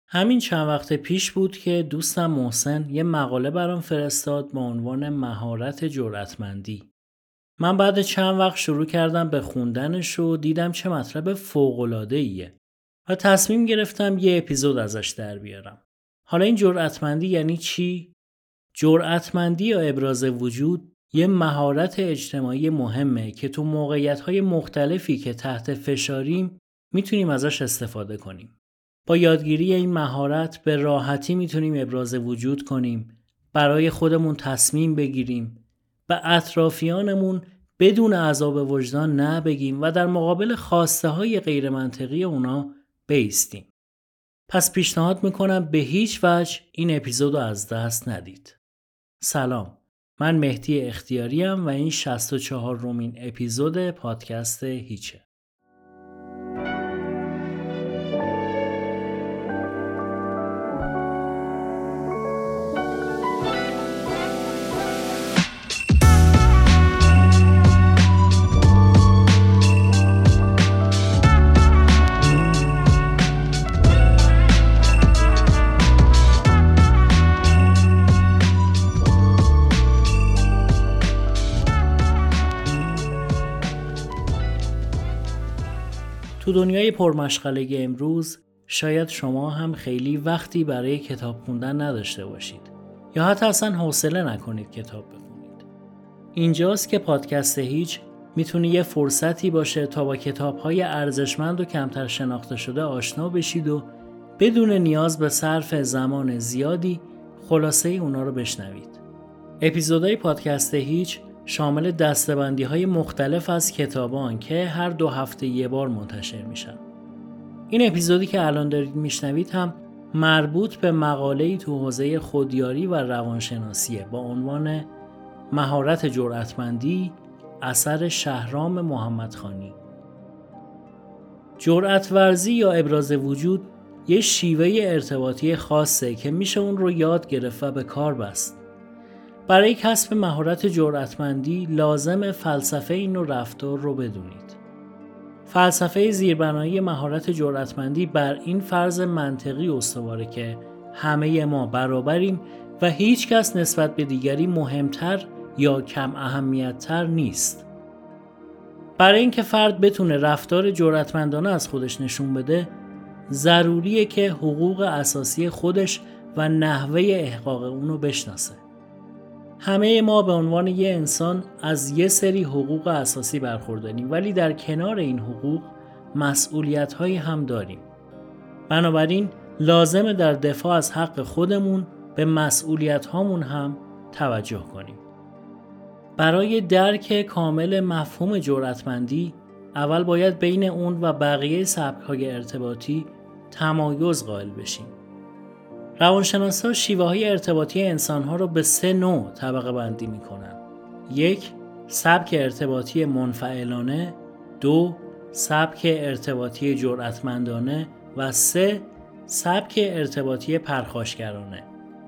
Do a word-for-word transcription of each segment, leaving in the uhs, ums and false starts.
همین چند وقت پیش بود که دوستم محسن یه مقاله برام فرستاد با عنوان مهارت جرأتمندی. من بعد چند وقت شروع کردم به خوندنش و دیدم چه مطلب فوق‌العاده‌ایه و تصمیم گرفتم یه اپیزود ازش در بیارم. حالا این جرأتمندی یعنی چی؟ جرأتمندی یا ابراز وجود یه مهارت اجتماعی مهمه که تو موقعیت‌های مختلفی که تحت فشاریم میتونیم ازش استفاده کنیم. با یادگیری این مهارت به راحتی میتونیم ابراز وجود کنیم، برای خودمون تصمیم بگیریم، به اطرافیانمون بدون عذاب وجدان نه بگیم و در مقابل خواسته های غیر منطقی اونا بایستیم. پس پیشنهاد میکنم به هیچ وجه این اپیزودو از دست ندید. سلام، من مهدی اختیاریم و این شصت و چهارمین اپیزود پادکست هیچه. تو دنیای پرمشغله امروز شاید شما هم خیلی وقتی برای کتاب خوندن نداشته باشید یا حتی اصلا حوصله نکنید کتاب بخونید. اینجاست که پادکست هیچ میتونه یه فرصتی باشه تا با کتاب‌های ارزشمند و کمتر شناخته شده آشنا بشید و بدون نیاز به صرف زمان زیادی خلاصه اونا رو بشنوید. اپیزودهای پادکست هیچ شامل دسته‌بندی‌های مختلف از کتابان که هر دو هفته یه بار منتشر میشن. این اپیزودی که الان دارید میشنوید هم مربوط به مقاله‌ای تو حوزه خودیاری و روانشناسیه با عنوان مهارت جرأتمندی اثر شهرام محمدخانی. جرأت ورزی یا ابراز وجود یه شیوه ارتباطی خاصه که میشه اون رو یاد گرفت و به کار بست. برای کسب مهارت جرأتمندی لازم فلسفه این نوع رفتار رو بدونید. فلسفه زیربنایی مهارت جرأتمندی بر این فرض منطقی استواره که همه ما برابریم و هیچ کس نسبت به دیگری مهمتر یا کم اهمیت‌تر نیست. برای اینکه فرد بتونه رفتار جرأتمندانه از خودش نشون بده، ضروریه که حقوق اساسی خودش و نحوه احقاق اونو بشناسه. همه ما به عنوان یه انسان از یه سری حقوق اساسی برخورداریم، ولی در کنار این حقوق مسئولیت‌هایی هم داریم. بنابراین لازمه در دفاع از حق خودمون به مسئولیت‌هامون هم توجه کنیم. برای درک کامل مفهوم جرأتمندی اول باید بین اون و بقیه سبک‌های ارتباطی تمایز قائل بشیم. روانشناسا شیوه‌های ارتباطی انسان‌ها رو به سه نوع طبقه بندی می‌کنن. یک، سبک ارتباطی منفعلانه، دو، سبک ارتباطی جرأتمندانه و سه، سبک ارتباطی پرخاشگرانه.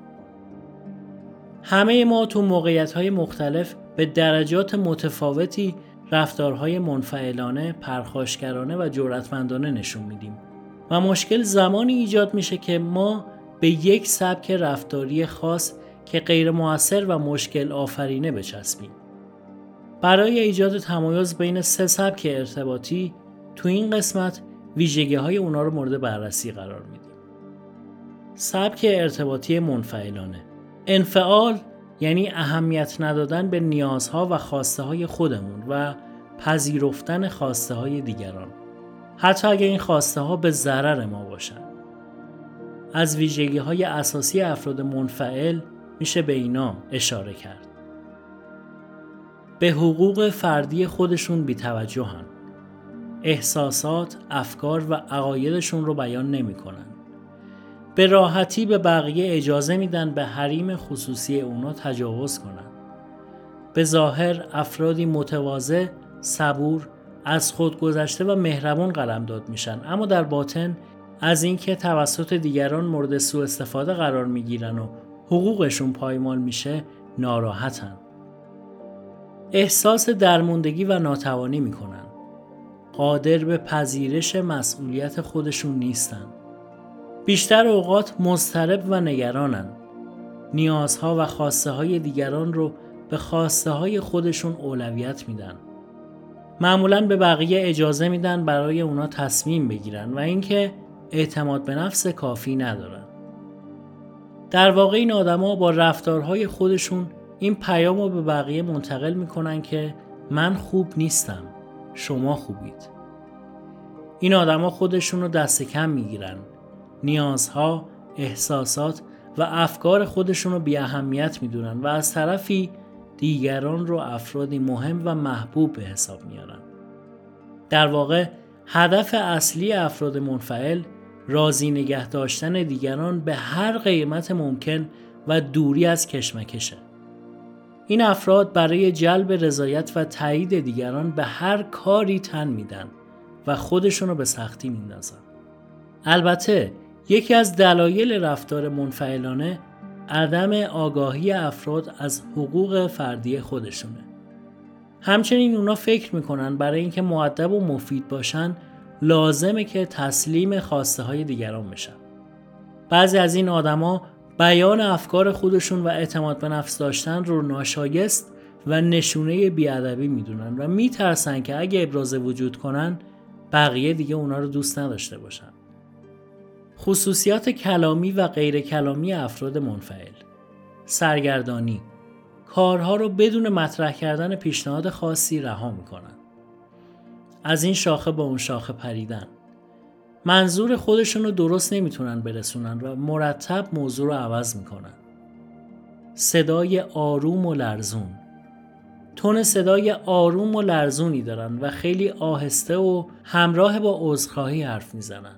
همه ما تو موقعیت‌های مختلف به درجات متفاوتی رفتارهای منفعلانه، پرخاشگرانه و جرأتمندانه نشون میدیم و مشکل زمانی ایجاد میشه که ما به یک سبک رفتاری خاص که غیر مؤثر و مشکل آفرینه بچسبیم. برای ایجاد تمایز بین سه سبک ارتباطی تو این قسمت ویژگی‌های اونا رو مورد بررسی قرار میدیم. سبک ارتباطی منفعلانه. انفعال یعنی اهمیت ندادن به نیازها و خواسته‌های خودمون و پذیرفتن خواسته‌های دیگران، حتی اگر این خواسته‌ها به ضرر ما باشن. از ویژگی‌های اساسی افراد منفعل میشه به اینا اشاره کرد. به حقوق فردی خودشون بی‌توجهن. احساسات، افکار و عقایدشون رو بیان نمی‌کنن. به راحتی به بقیه اجازه میدن به حریم خصوصی اونا تجاوز کنن. به ظاهر افرادی متواضع، صبور، از خود گذشته و مهربان قلمداد میشن، اما در باطن از اینکه توسط دیگران مورد سوء استفاده قرار میگیرن و حقوقشون پایمال میشه ناراحتن. احساس درماندگی و ناتوانی میکنن. قادر به پذیرش مسئولیت خودشون نیستن. بیشتر اوقات مضطرب و نگرانند. نیازها و خواسته های دیگران رو به خواسته های خودشون اولویت میدن. معمولاً به بقیه اجازه میدن برای اونا تصمیم بگیرن و اینکه اعتماد به نفس کافی ندارن. در واقع این آدما با رفتارهای خودشون این پیام رو به بقیه منتقل میکنن که من خوب نیستم، شما خوبید. این آدما خودشون رو دست کم میگیرن. نیازها، احساسات و افکار خودشون رو بی اهمیت میدونن و از طرفی دیگران رو افرادی مهم و محبوب به حساب میارن. در واقع هدف اصلی افراد منفعل راضی نگه داشتن دیگران به هر قیمت ممکن و دوری از کشمکشه. این افراد برای جلب رضایت و تایید دیگران به هر کاری تن میدن و خودشون رو به سختی میندازن. البته یکی از دلایل رفتار منفعلانه عدم آگاهی افراد از حقوق فردی خودشونه. همچنین اونا فکر میکنن برای اینکه مؤدب و مفید باشن لازمه که تسلیم خواسته های دیگران بشن. بعضی از این آدما بیان افکار خودشون و اعتماد به نفس داشتن رو ناشایست و نشونه بی‌ادبی میدونن و میترسن که اگه ابراز وجود کنن بقیه دیگه اونا رو دوست نداشته باشن. خصوصیات کلامی و غیر کلامی افراد منفعل: سرگردانی، کارها رو بدون مطرح کردن پیشنهاد خاصی رها میکنن. از این شاخه به اون شاخه پریدن. منظور خودشون رو درست نمیتونن برسونن و مرتب موضوع رو عوض میکنن. صدای آروم و لرزون. تون صدای آروم و لرزونی دارن و خیلی آهسته و همراه با عذرخواهی حرف میزنن.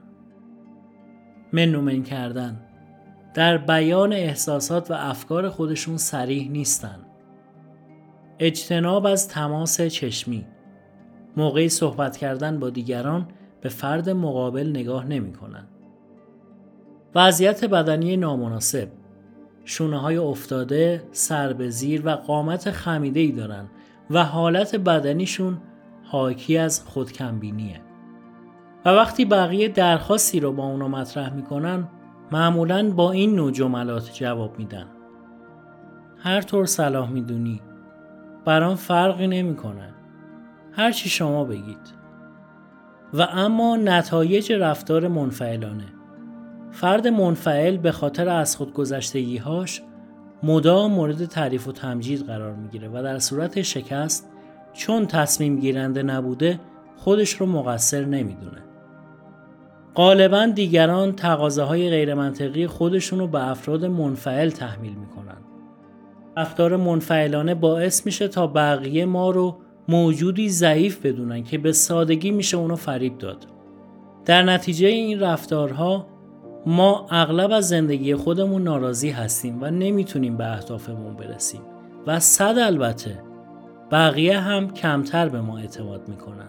منومن کردن. در بیان احساسات و افکار خودشون صریح نیستن. اجتناب از تماس چشمی. موقعی صحبت کردن با دیگران به فرد مقابل نگاه نمی کنن. وضعیت بدنی نامناسب. شونه های افتاده، سر به زیر و قامت خمیده‌ای دارن و حالت بدنیشون حاکی از خودکمبینیه. و وقتی بقیه درخواستی رو با اونا مطرح میکنن معمولاً با این نوع جملات جواب میدن: هر طور صلاح میدونی، برام فرقی نمیکنه، هر چی شما بگید. و اما نتایج رفتار منفعلانه: فرد منفعل به خاطر از خودگذشتگی‌هاش مدام مورد تعریف و تمجید قرار میگیره و در صورت شکست چون تصمیم گیرنده نبوده خودش رو مقصر نمیدونه. غالباً دیگران تقاضاهای غیر منطقی خودشون رو به افراد منفعل تحمیل میکنن. رفتار منفعلانه باعث میشه تا بقیه ما رو موجودی ضعیف بدونن که به سادگی میشه اونو فریب داد. در نتیجه این رفتارها ما اغلب از زندگی خودمون ناراضی هستیم و نمیتونیم به اهدافمون برسیم و صد البته بقیه هم کمتر به ما اعتماد میکنن.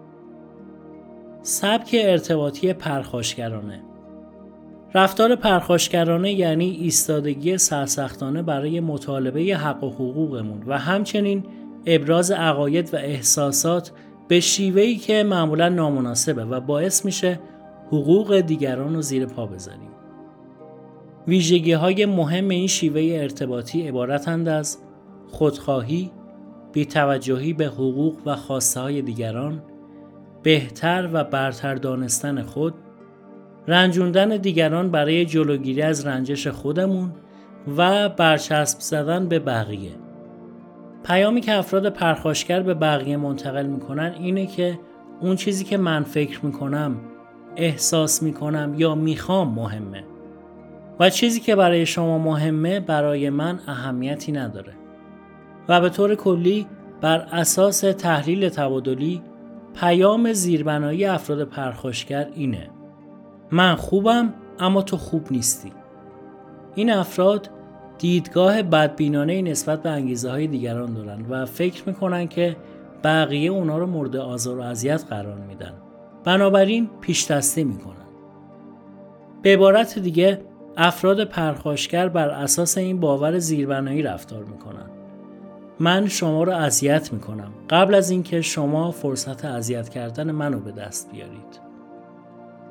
سبک ارتباطی پرخاشگرانه. رفتار پرخاشگرانه یعنی ایستادگی سرسختانه برای مطالبه حق و حقوقمون و همچنین ابراز عقاید و احساسات به شیوهی که معمولا نامناسبه و باعث میشه حقوق دیگران رو زیر پا بذاریم. ویژگی‌های مهم این شیوه ارتباطی عبارتند از خودخواهی، بی‌توجهی به حقوق و خواسته‌های دیگران، بهتر و برتر دانستن خود، رنجوندن دیگران برای جلوگیری از رنجش خودمون و برچسب زدن به بقیه. پیامی که افراد پرخاشگر به بقیه منتقل میکنن اینه که اون چیزی که من فکر میکنم، احساس میکنم یا میخوام مهمه و چیزی که برای شما مهمه برای من اهمیتی نداره. و به طور کلی بر اساس تحلیل تبادلی پیام زیربنایی افراد پرخاشگر اینه: من خوبم اما تو خوب نیستی. این افراد دیدگاه بدبینانه نسبت به انگیزه های دیگران دارن و فکر میکنن که بقیه اونا رو مورد آزار و اذیت قرار میدن. بنابراین پیش دستی میکنن. به عبارت دیگه افراد پرخاشگر بر اساس این باور زیربنایی رفتار میکنن. من شما رو اذیت میکنم قبل از اینکه شما فرصت اذیت کردن منو به دست بیارید.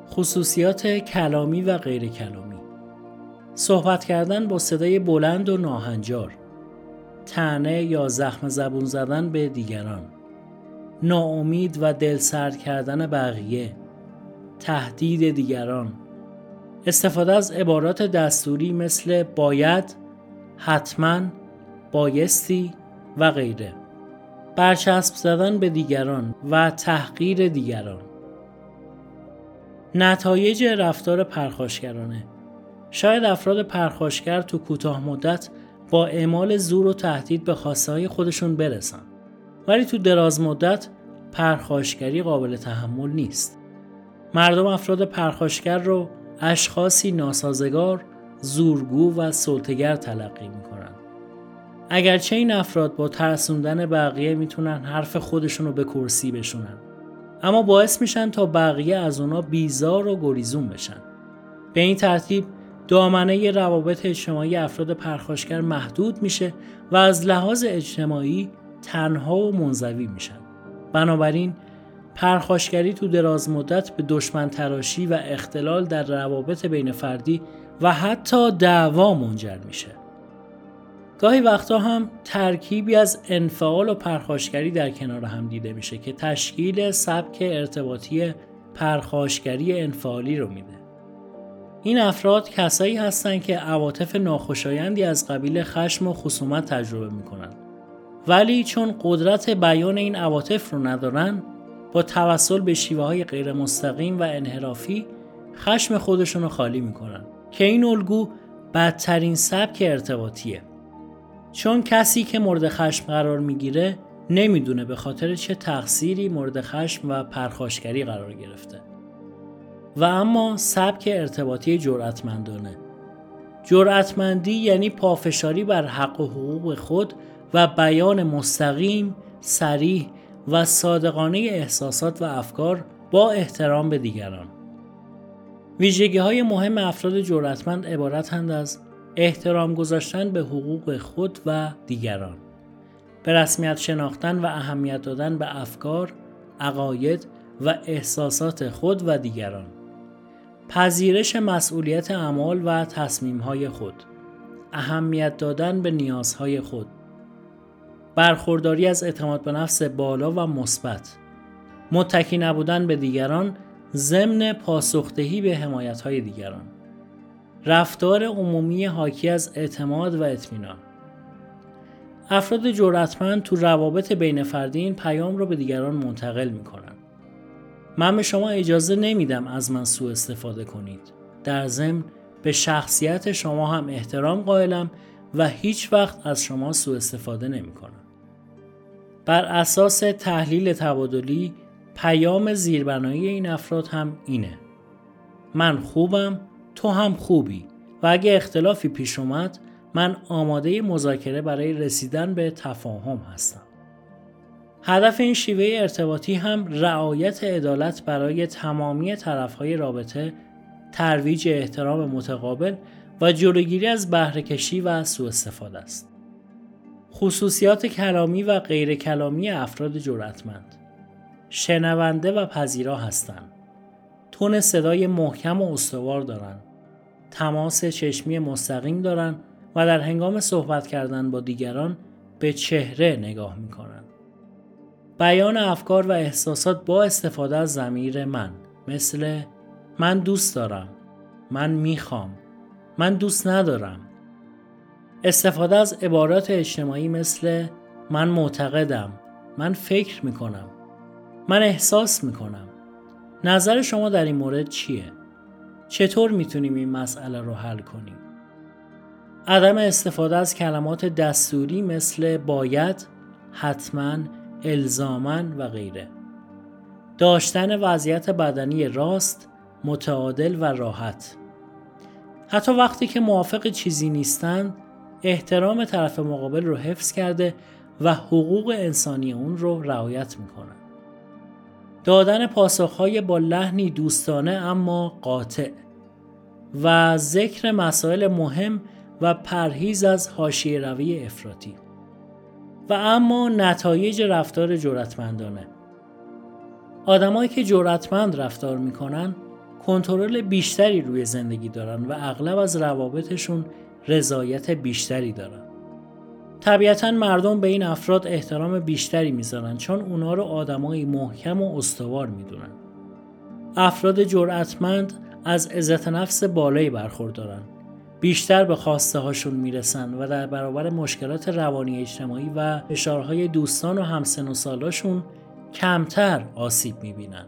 خصوصیات کلامی و غیر کلامی: صحبت کردن با صدای بلند و ناهنجار، طعنه یا زخم زبون زدن به دیگران، ناامید و دلسرد کردن بقیه، تهدید دیگران، استفاده از عبارات دستوری مثل باید، حتما، بایستی و غیره، برچسب زدن به دیگران و تحقیر دیگران. نتایج رفتار پرخاشگرانه: شاید افراد پرخاشگر تو کوتاه مدت با اعمال زور و تهدید به خواسته‌های خودشون برسن، ولی تو دراز مدت پرخاشگری قابل تحمل نیست. مردم افراد پرخاشگر رو اشخاصی ناسازگار، زورگو و سلطه‌گر تلقی میکنن. اگرچه این افراد با ترسوندن بقیه میتونن حرف خودشون رو به کرسی بشونن، اما باعث میشن تا بقیه از اونا بیزار و گریزون بشن. به این ترتیب دامنه روابط اجتماعی افراد پرخاشگر محدود میشه و از لحاظ اجتماعی تنها و منزوی میشن. بنابراین پرخاشگری تو دراز مدت به دشمن تراشی و اختلال در روابط بین فردی و حتی دعوا منجر میشه. گاهی وقتا هم ترکیبی از انفعال و پرخاشگری در کنار هم دیده میشه که تشکیل سبک ارتباطی پرخاشگری انفعالی رو میده. این افراد کسایی هستن که عواطف ناخوشایندی از قبیل خشم و خصومت تجربه میکنن، ولی چون قدرت بیان این عواطف رو ندارن، با توسل به شیوه‌های غیر مستقیم و انحرافی خشم خودشون رو خالی میکنن که این الگو بدترین سبک ارتباطیه. چون کسی که مورد خشم قرار میگیره نمیدونه به خاطر چه تقصیری مورد خشم و پرخاشگری قرار گرفته. و اما سبک ارتباطی جرأتمندانه: جرأتمندی یعنی پافشاری بر حق و حقوق خود و بیان مستقیم، صریح و صادقانه احساسات و افکار با احترام به دیگران. ویژگی‌های مهم افراد جرأتمند عبارتند از احترام گذاشتن به حقوق خود و دیگران، به رسمیت شناختن و اهمیت دادن به افکار، عقاید و احساسات خود و دیگران، پذیرش مسئولیت اعمال و تصمیم‌های خود، اهمیت دادن به نیازهای خود، برخورداری از اعتماد به نفس بالا و مثبت، متکی نبودن به دیگران ضمن پاسخدهی به حمایت‌های دیگران، رفتار عمومی حاکی از اعتماد و اطمینان. افراد جرأتمند تو روابط بین فردی این پیام رو به دیگران منتقل می‌کنن: من به شما اجازه نمیدم از من سوء استفاده کنید. در ضمن به شخصیت شما هم احترام قائلم و هیچ وقت از شما سوء استفاده نمی‌کنم. بر اساس تحلیل تبادلی، پیام زیربنایی این افراد هم اینه: من خوبم، تو هم خوبی و اگه اختلافی پیش اومد من آماده مذاکره برای رسیدن به تفاهم هستم. هدف این شیوه ارتباطی هم رعایت عدالت برای تمامی طرف‌های رابطه، ترویج احترام متقابل و جلوگیری از بهره‌کشی و سوء استفاده است. خصوصیات کلامی و غیر کلامی افراد جرأتمند: شنونده و پذیرا هستند. تون صدای محکم و استوار دارن. تماس چشمی مستقیم دارن و در هنگام صحبت کردن با دیگران به چهره نگاه میکنن. بیان افکار و احساسات با استفاده از ضمیر من، مثل من دوست دارم، من میخوام، من دوست ندارم. استفاده از عبارات اجتماعی مثل من معتقدم، من فکر میکنم، من احساس میکنم. نظر شما در این مورد چیه؟ چطور میتونیم این مسئله رو حل کنیم؟ عدم استفاده از کلمات دستوری مثل باید، حتما، الزاماً و غیره. داشتن وضعیت بدنی راست، متعادل و راحت. حتی وقتی که موافق چیزی نیستند، احترام طرف مقابل رو حفظ کرده و حقوق انسانی اون رو رعایت میکنن. دادن پاسخهای با لحنی دوستانه اما قاطع و ذکر مسائل مهم و پرهیز از حاشیه روی افراطی. و اما نتایج رفتار جرأتمندانه. آدمایی که جرأتمند رفتار میکنن کنترل بیشتری روی زندگی دارن و اغلب از روابطشون رضایت بیشتری دارن. طبیعتاً مردم به این افراد احترام بیشتری میذارن چون اونا رو آدمایی محکم و استوار میدونن. افراد جرأتمند از عزت نفس بالایی برخوردارن. بیشتر به خواسته هاشون میرسن و در برابر مشکلات روانی اجتماعی و فشارهای دوستان و همسن و سالاشون کمتر آسیب میبینن.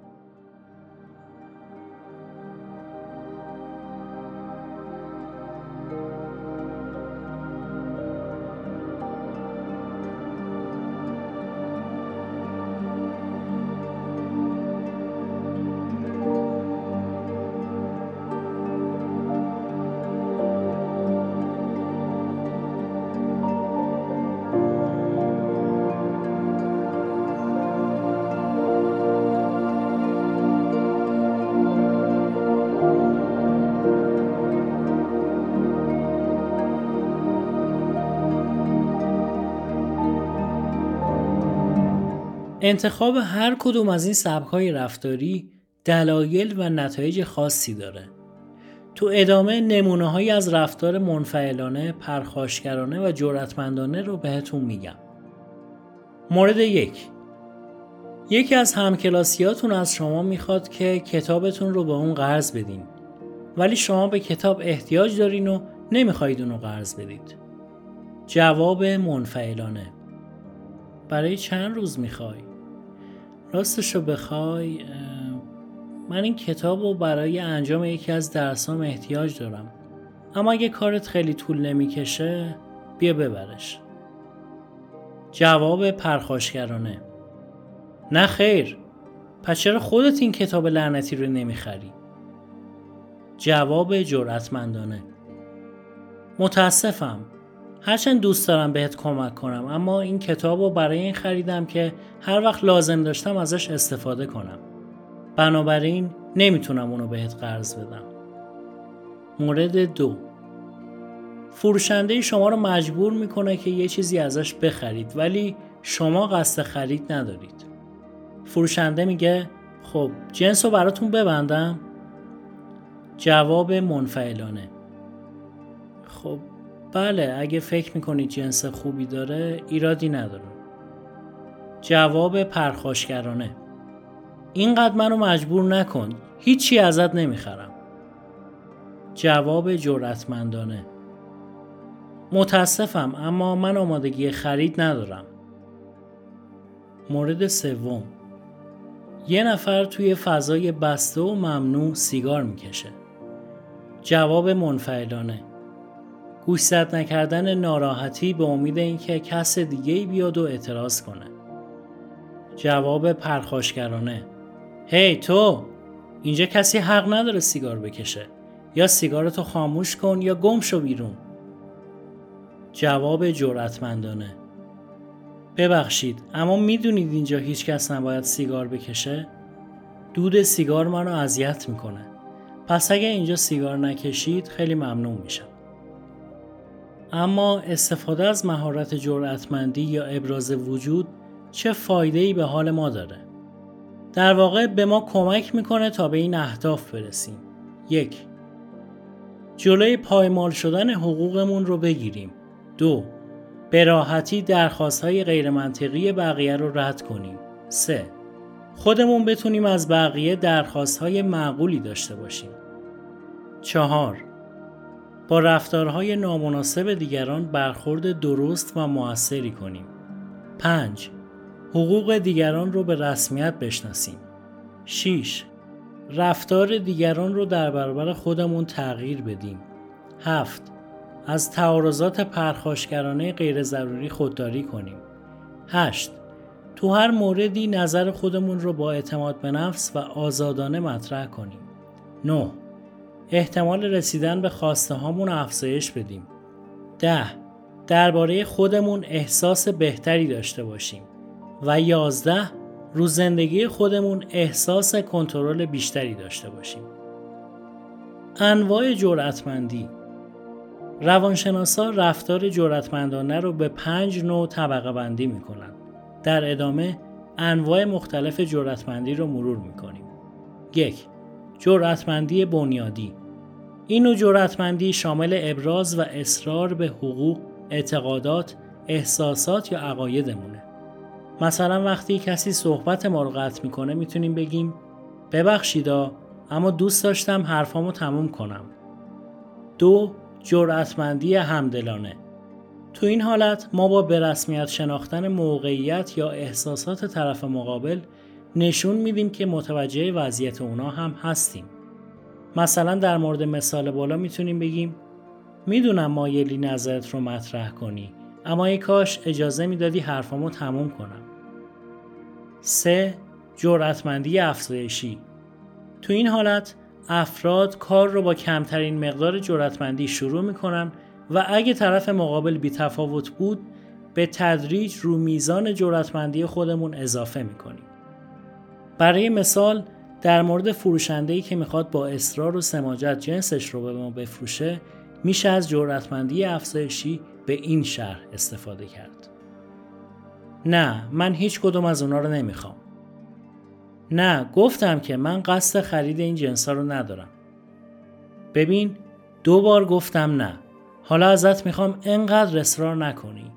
انتخاب هر کدوم از این سبک‌های رفتاری دلایل و نتایج خاصی داره. تو ادامه نمونه‌هایی از رفتار منفعلانه، پرخاشگرانه و جرأتمندانه رو بهتون میگم. مورد یک. یکی از همکلاسیاتون از شما میخواد که کتابتون رو به اون قرض بدین. ولی شما به کتاب احتیاج دارین و نمیخواید اون رو قرض بدید. جواب منفعلانه: برای چند روز میخوای؟ راستشو بخوای من این کتاب رو برای انجام یکی از درسام احتیاج دارم، اما اگه کارت خیلی طول نمیکشه بیا ببرش. جواب پرخاشگرانه: نه خیر، پس چرا خودت این کتاب لعنتی رو نمیخری؟ جواب جرأتمندانه: متاسفم، هرچند دوست دارم بهت کمک کنم، اما این کتاب رو برای این خریدم که هر وقت لازم داشتم ازش استفاده کنم. بنابراین نمیتونم اونو بهت قرض بدم. مورد دو. فروشنده شما رو مجبور میکنه که یه چیزی ازش بخرید ولی شما قصد خرید ندارید. فروشنده میگه خب جنس رو براتون ببندم؟ جواب منفعلانه: خب بله، اگه فکر میکنید جنس خوبی داره ایرادی نداره. جواب پرخاشگرانه: اینقدر منو مجبور نکن، هیچی ازت نمیخرم. جواب جرأتمندانه: متاسفم، اما من آمادگی خرید ندارم. مورد سوم. یه نفر توی فضای بسته و ممنوع سیگار میکشه. جواب منفعلانه: گوشزد نکردن ناراحتی به امید اینکه کس دیگه‌ای بیاد و اعتراض کنه. جواب پرخاشگرانه: هی تو، اینجا کسی حق نداره سیگار بکشه. یا سیگارتو خاموش کن یا گم شو بیرون. جواب جرأتمندانه: ببخشید، اما میدونید اینجا هیچ کس نباید سیگار بکشه؟ دود سیگار منو اذیت میکنه. پس اگه اینجا سیگار نکشید خیلی ممنون میشم. اما استفاده از مهارت جرأتمندی یا ابراز وجود چه فایده‌ای به حال ما داره؟ در واقع به ما کمک میکنه تا به این اهداف برسیم. یک. جلوی پایمال شدن حقوقمون رو بگیریم. دو. به راحتی درخواست‌های غیر منطقی بقیه رو رد کنیم. سه. خودمون بتونیم از بقیه درخواست‌های معقولی داشته باشیم. چهار. با رفتارهای نامناسب دیگران برخورد درست و مؤثری کنیم. پنج. حقوق دیگران رو به رسمیت بشناسیم. شش. رفتار دیگران رو در برابر خودمون تغییر بدیم. هفت. از تعارضات پرخاشگرانه غیر ضروری خودداری کنیم. هشت. تو هر موردی نظر خودمون رو با اعتماد به نفس و آزادانه مطرح کنیم. نه. احتمال رسیدن به خواسته هامون افزایش بدیم. ده. درباره خودمون احساس بهتری داشته باشیم. و یازده. رو زندگی خودمون احساس کنترل بیشتری داشته باشیم. انواع جرأتمندی. روانشناسا رفتار جرأتمندانه رو به پنج نوع طبقه بندی میکنن. در ادامه انواع مختلف جرأتمندی رو مرور میکنیم. یک. جرأتمندی بنیادی. این نوع جرأتمندی شامل ابراز و اصرار به حقوق، اعتقادات، احساسات یا عقایدمونه. مثلا وقتی کسی صحبت ما رو قطع میکنه میتونیم بگیم ببخشیدا اما دوست داشتم حرفامو تموم کنم. دو، جرأتمندی همدلانه. تو این حالت ما با به رسمیت شناختن موقعیت یا احساسات طرف مقابل نشون میدیم که متوجه وضعیت اونا هم هستیم. مثلا در مورد مثال بالا میتونیم بگیم میدونم مایلی نظرت رو مطرح کنی، اما ای کاش اجازه میدادی حرفامو تموم کنم. سه، جرأتمندی افزایشی. تو این حالت افراد کار رو با کمترین مقدار جرأتمندی شروع میکنن و اگه طرف مقابل بی تفاوت بود به تدریج رو میزان جرأتمندی خودمون اضافه میکنیم. برای مثال در مورد فروشنده‌ای که میخواد با اصرار و سماجت جنسش رو به ما بفروشه میشه از جرأتمندی افزایشی به این شرح استفاده کرد. نه، من هیچ کدوم از اونا رو نمیخوام. نه، گفتم که من قصد خرید این جنسا رو ندارم. ببین، دو بار گفتم نه. حالا ازت میخوام انقدر اصرار نکنی.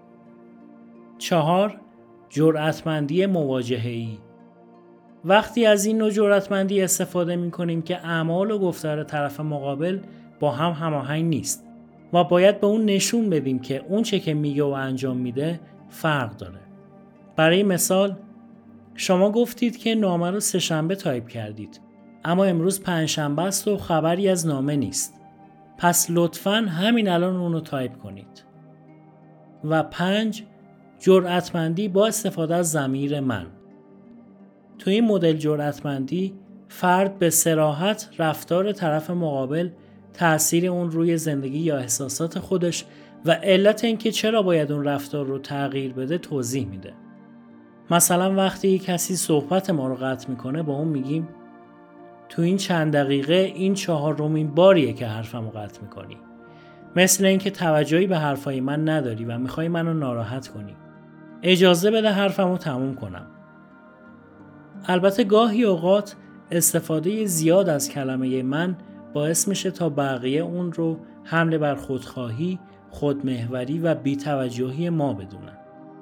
چهار، جرأتمندی مواجهه‌ای. وقتی از این نوع جرأتمندی استفاده میکنیم که اعمال و گفتار طرف مقابل با هم هماهنگ نیست و باید به اون نشون بدیم که اون چه که میگه و انجام میده فرق داره. برای مثال شما گفتید که نامه رو سه شنبه تایپ کردید، اما امروز پنج شنبه است و خبری از نامه نیست. پس لطفاً همین الان اون رو تایپ کنید. و پنج، جرأتمندی با استفاده از ضمیر من. تو این مدل جرأتمندی فرد به صراحت رفتار طرف مقابل، تأثیر اون روی زندگی یا احساسات خودش و علت اینکه چرا باید اون رفتار رو تغییر بده توضیح میده. مثلا وقتی کسی صحبت ما رو قطع میکنه با اون میگیم تو این چند دقیقه این چهارمین باریه که حرفمو قطع میکنی. مثل اینکه توجهی به حرفای من نداری و میخوای منو ناراحت کنی. اجازه بده حرفمو تموم کنم. البته گاهی اوقات استفاده زیاد از کلمه من باعث میشه تا بقیه اون رو حمله بر خودخواهی، خودمحوری و بی‌توجهی ما بدونن.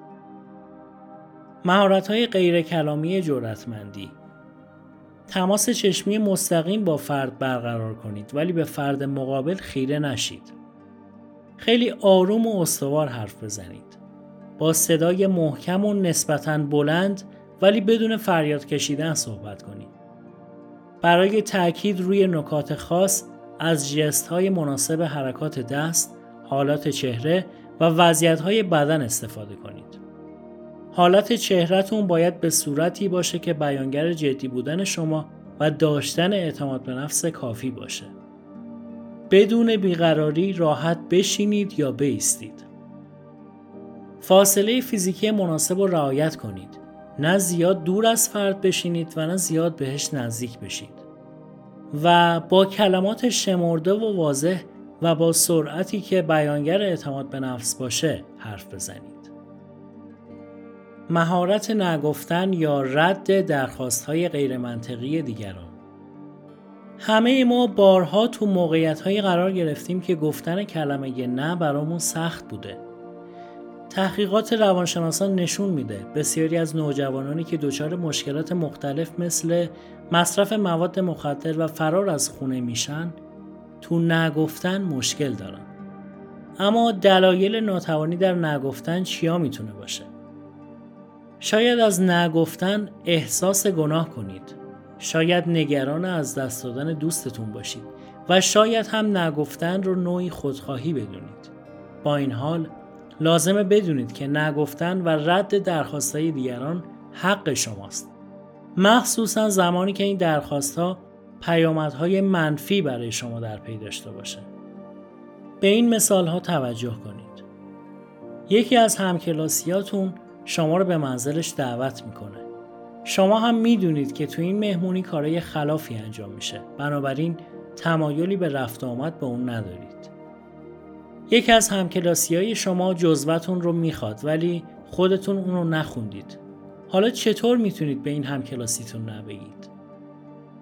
مهارت‌های غیر کلامی جرأتمندی. تماس چشمی مستقیم با فرد برقرار کنید ولی به فرد مقابل خیره نشید. خیلی آروم و استوار حرف بزنید. با صدای محکم و نسبتاً بلند ولی بدون فریاد کشیدن صحبت کنید. برای تأکید روی نکات خاص از ژست‌های مناسب حرکات دست، حالات چهره و وضعیت‌های بدن استفاده کنید. حالت چهره‌تون باید به صورتی باشه که بیانگر جدی بودن شما و داشتن اعتماد به نفس کافی باشه. بدون بیقراری راحت بشینید یا بایستید. فاصله فیزیکی مناسب رو رعایت کنید. نه زیاد دور از فرد بشینید و نه زیاد بهش نزدیک بشید. و با کلمات شمرده و واضح و با سرعتی که بیانگر اعتماد به نفس باشه حرف بزنید. مهارت نگفتن یا رد درخواست‌های غیر منطقی دیگران. همه ما بارها تو موقعیت‌هایی قرار گرفتیم که گفتن کلمه نه برامون سخت بوده. تحقیقات روانشناسان نشون میده بسیاری از نوجوانانی که دچار مشکلات مختلف مثل مصرف مواد مخدر و فرار از خونه میشن تو نگفتن مشکل دارن. اما دلایل ناتوانی در نگفتن چیا میتونه باشه؟ شاید از نگفتن احساس گناه کنید. شاید نگران از دست دادن دوستتون باشید و شاید هم نگفتن رو نوعی خودخواهی بدونید. با این حال لازمه بدونید که نگفتن و رد درخواست‌های دیگران حق شماست. مخصوصا زمانی که این درخواست‌ها پیامدهای منفی برای شما در پی داشته باشه. به این مثال‌ها توجه کنید. یکی از همکلاسیاتون شما رو به منزلش دعوت میکنه. شما هم میدونید که تو این مهمونی کارهای خلافی انجام میشه. بنابراین تمایلی به رفت و آمد با اون ندارید. یکی از همکلاسیای شما جزوه‌تون رو میخواد ولی خودتون اون رو نخوندید. حالا چطور میتونید به این همکلاسیتون نبگید؟ تو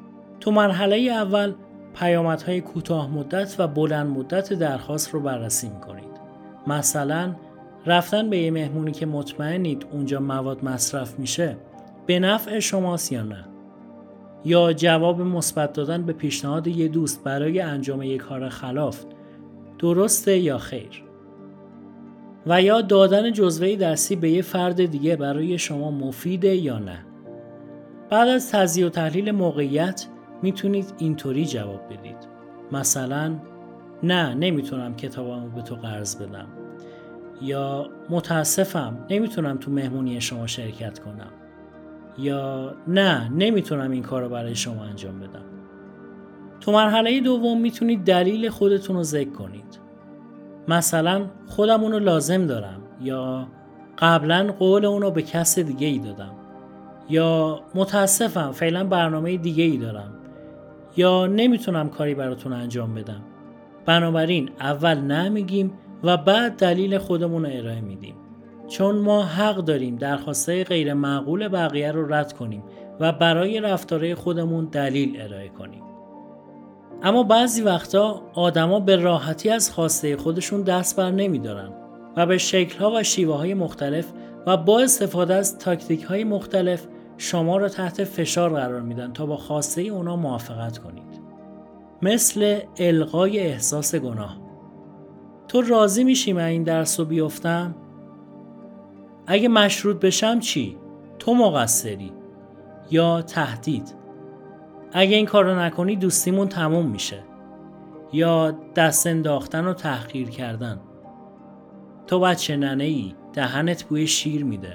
تو مرحله اول پیامدهای کوتاه مدت و بلند مدت درخواست رو بررسی میکنید. مثلا رفتن به یه مهمونی که مطمئنید اونجا مواد مصرف میشه به نفع شماست یا نه؟ یا جواب مثبت دادن به پیشنهاد یه دوست برای انجام یک کار خلاف درسته یا خیر؟ و یا دادن جزوه درسی به یه فرد دیگه برای شما مفیده یا نه؟ بعد از تجزیه و تحلیل موقعیت میتونید اینطوری جواب بدید. مثلا نه نمیتونم کتابمو به تو قرض بدم، یا متاسفم نمیتونم تو مهمونی شما شرکت کنم، یا نه نمیتونم این کارو برای شما انجام بدم. تو مرحله دوم میتونید دلیل خودتون رو ذکر کنید. مثلا خودم اونو لازم دارم، یا قبلا قول اونو به کس دیگه ای دادم، یا متاسفم فعلا برنامه دیگه ای دارم، یا نمیتونم کاری براتون انجام بدم. بنابراین اول نه میگیم و بعد دلیل خودمون رو ارائه میدیم، چون ما حق داریم درخواستای غیر معقول بقیه رو رد کنیم و برای رفتارهای خودمون دلیل ارائه کنیم. اما بعضی وقتا آدما به راحتی از خواسته خودشون دست بر نمیدارن و به شکل‌ها و شیوه‌های مختلف و با استفاده از تاکتیک‌های مختلف شما رو تحت فشار قرار میدن تا با خواسته اونا موافقت کنید. مثل الغای احساس گناه. تو راضی میشی من این درس رو بیفتم؟ اگه مشروط بشم چی؟ تو مقصری. یا تهدید. اگه این کار رو نکنی دوستیمون تموم میشه. یا دست انداختن و تحقیر کردن. تو بچه ننه ای، دهنت بوی شیر میده.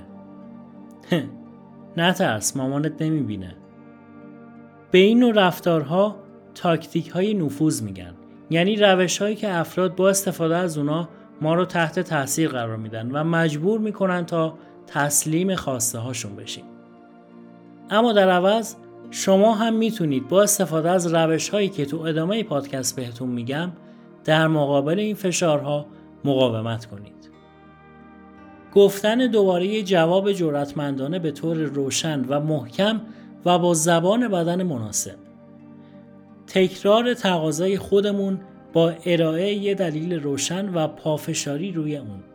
نترس، مامانت نمیبینه. به این نوع رفتارها تاکتیک های نفوذ میگن. یعنی روش هایی که افراد با استفاده از اونا ما رو تحت تاثیر قرار میدن و مجبور میکنن تا تسلیم خواسته هاشون بشیم. اما در عوض شما هم میتونید با استفاده از روش هایی که تو ادامه پادکست بهتون میگم در مقابل این فشارها مقاومت کنید. گفتن دوباره جواب جرأتمندانه به طور روشن و محکم و با زبان بدن مناسب. تکرار تقاضای خودمون با ارائه یه دلیل روشن و پافشاری روی اون.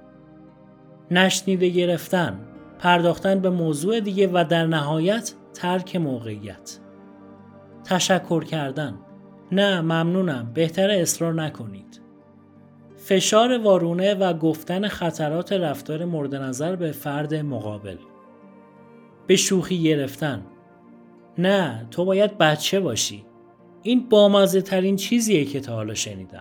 نشنیده گرفتن، پرداختن به موضوع دیگه و در نهایت ترک موقعیت. تشکر کردن. نه ممنونم، بهتر اصرار نکنید. فشار وارونه و گفتن خطرات رفتار مورد نظر به فرد مقابل. به شوخی گرفتن. نه تو باید بچه باشی. این بامزه ترین چیزیه که تا حالا شنیدم.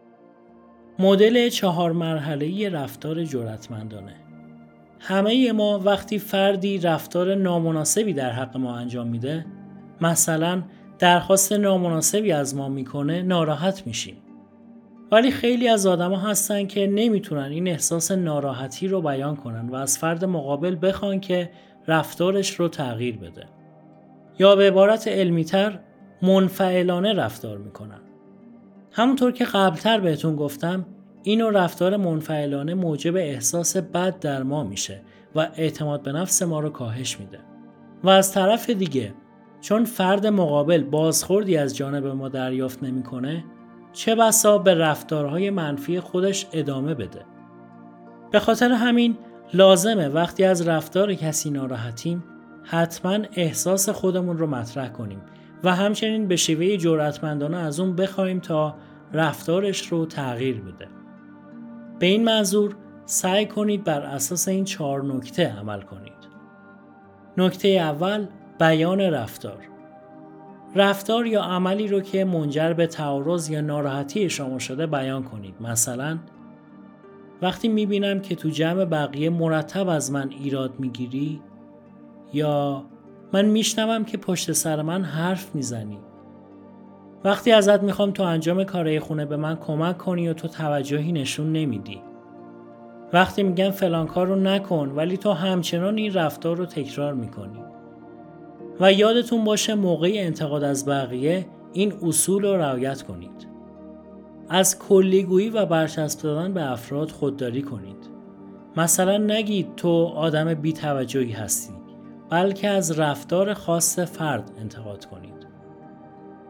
مدل چهار مرحله‌ای رفتار جرأتمندانه. همه ما وقتی فردی رفتار نامناسبی در حق ما انجام میده، مثلا درخواست نامناسبی از ما میکنه، ناراحت میشیم. ولی خیلی از آدما هستن که نمیتونن این احساس ناراحتی رو بیان کنن و از فرد مقابل بخوان که رفتارش رو تغییر بده. یا به عبارت علمی‌تر منفعلانه رفتار میکنن. همونطور که قبلتر بهتون گفتم، اینو رفتار منفعلانه موجب احساس بد در ما میشه و اعتماد به نفس ما رو کاهش میده. و از طرف دیگه چون فرد مقابل بازخوردی از جانب ما دریافت نمیکنه، چه بسا به رفتارهای منفی خودش ادامه بده. به خاطر همین لازمه وقتی از رفتار کسی ناراحتیم حتما احساس خودمون رو مطرح کنیم و همچنین به شیوه جرأتمندانه از اون بخوایم تا رفتارش رو تغییر بده. به این منظور سعی کنید بر اساس این چهار نکته عمل کنید. نکته اول، بیان رفتار. رفتار یا عملی رو که منجر به تعارض یا ناراحتی شما شده بیان کنید. مثلا وقتی میبینم که تو جمع بقیه مرتب از من ایراد میگیری، یا من میشنوم که پشت سر من حرف میزنی. وقتی ازت میخوام تو انجام کارهای خونه به من کمک کنی و تو توجهی نشون نمیدی. وقتی میگم فلان کار رو نکن ولی تو همچنان این رفتار رو تکرار میکنی. و یادتون باشه موقع انتقاد از بقیه این اصول رو رعایت کنید. از کلیگویی و برچسب دادن به افراد خودداری کنید. مثلا نگید تو آدم بی توجهی هستی، بلکه از رفتار خاص فرد انتقاد کنید.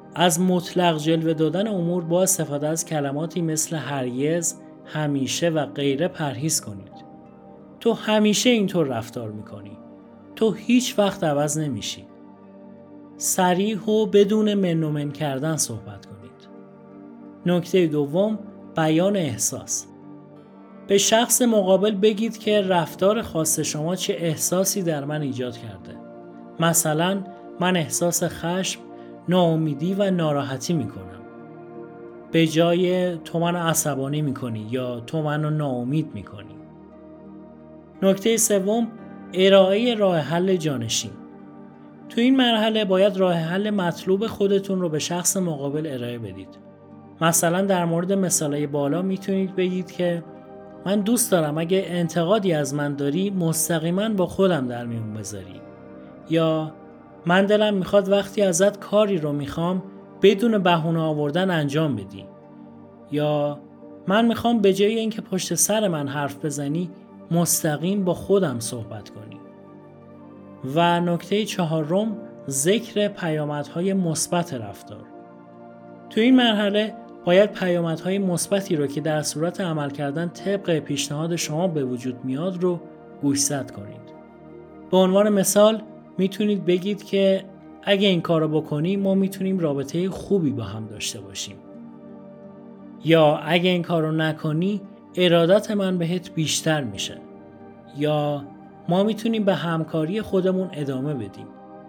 از مطلق جلوه دادن امور با استفاده از کلماتی مثل هرگز، همیشه و غیره پرهیز کنید. تو همیشه اینطور رفتار میکنی. تو هیچ وقت عوض نمیشی. صریح و بدون من و من کردن صحبت کنید. نکته دوم، بیان احساس. به شخص مقابل بگید که رفتار خاص شما چه احساسی در من ایجاد کرده. مثلا من احساس خشم، ناامیدی و ناراحتی میکنم. به جای تو منو عصبانی میکنی یا تو منو ناامید میکنی. نکته سوم، ارائه راه حل جانشین. تو این مرحله باید راه حل مطلوب خودتون رو به شخص مقابل ارائه بدید. مثلا در مورد مثالای بالا میتونید بگید که من دوست دارم اگه انتقادی از من داری مستقیما با خودم در میون بذاری. یا من دلم میخواد وقتی ازت کاری رو میخوام بدون بهونه آوردن انجام بدی. یا من میخوام به جای اینکه پشت سر من حرف بزنی مستقیم با خودم صحبت کنی. و نکته چهارم، ذکر پیامدهای مثبت رفتار. تو این مرحله باید پیامدهای مثبتی رو که در صورت عمل کردن طبق پیشنهاد شما به وجود میاد رو گوشزد کنید. به عنوان مثال میتونید بگید که اگه این کارو بکنی ما میتونیم رابطه خوبی با هم داشته باشیم. یا اگه این کارو نکنی ارادت من بهت بیشتر میشه. یا ما میتونیم به همکاری خودمون ادامه بدیم.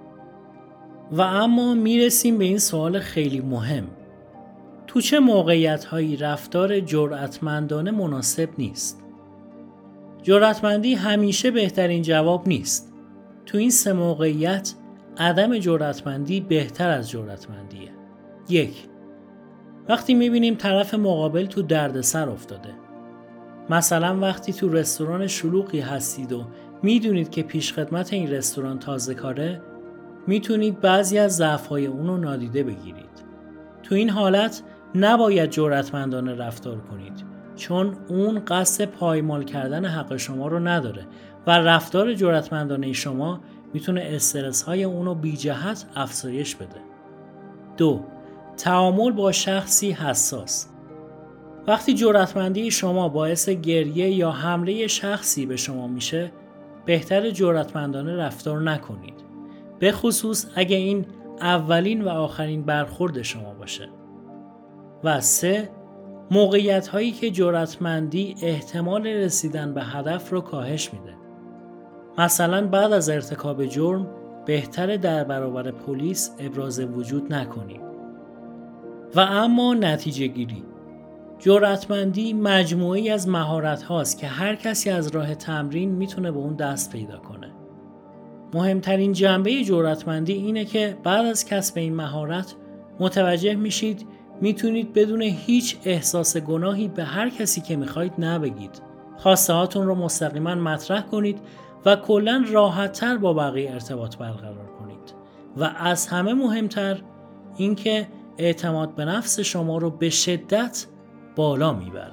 و اما میرسیم به این سوال خیلی مهم. تو چه موقعیت‌هایی رفتار جرأتمندانه مناسب نیست؟ جرأتمندی همیشه بهترین جواب نیست. تو این سه موقعیت عدم جرأتمندی بهتر از جرأتمندیه. یک، وقتی میبینیم طرف مقابل تو دردسر افتاده. مثلا وقتی تو رستوران شلوغی هستید و میدونید که پیشخدمت این رستوران تازه کاره، میتونید بعضی از ضعف‌های اونو نادیده بگیرید. تو این حالت نباید جرأتمندانه رفتار کنید، چون اون قصد پایمال کردن حق شما رو نداره و رفتار جرأتمندانه شما میتونه استرس‌های اونو بی جهت افزایش بده. دو، تعامل با شخصی حساس. وقتی جرأتمندی شما باعث گریه یا حمله شخصی به شما میشه، بهتر جرأتمندانه رفتار نکنید. به خصوص اگه این اولین و آخرین برخورد شما باشه. و سه، موقعیت هایی که جرأتمندی احتمال رسیدن به هدف رو کاهش میده. مثلا بعد از ارتکاب جرم بهتره در برابر پلیس ابراز وجود نکنید. و اما نتیجه گیری. جرأتمندی مجموعی از مهارت هاست که هر کسی از راه تمرین میتونه به اون دست پیدا کنه. مهمترین جنبه جرأتمندی اینه که بعد از کسب این مهارت متوجه میشید میتونید بدون هیچ احساس گناهی به هر کسی که میخواید نبگید. خواسته هاتون رو مستقیما مطرح کنید و کلاً راحت‌تر با بقیه ارتباط برقرار کنید. و از همه مهمتر اینکه اعتماد به نفس شما رو به شدت بالا میبره.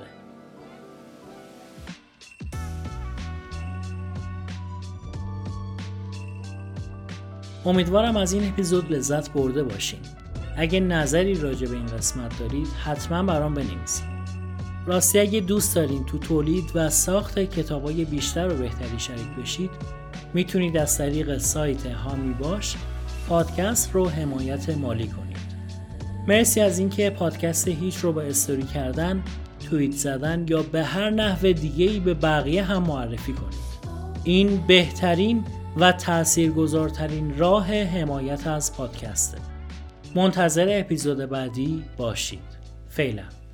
امیدوارم از این اپیزود لذت برده باشین. اگه نظری راجع به این قسمت دارید حتما برام بنویسید. راستی اگه دوست دارین تو تولید و ساخت کتابای بیشتر و بهتری شریک بشید، میتونید از طریق سایت هامی باش پادکست رو حمایت مالی کنید. مرسی از اینکه پادکست هیچ رو به استوری کردن، توییت زدن یا به هر نحو دیگه‌ای به بقیه هم معرفی کنید. این بهترین و تاثیرگذارترین راه حمایت از پادکسته. منتظر اپیزود بعدی باشید. فعلا.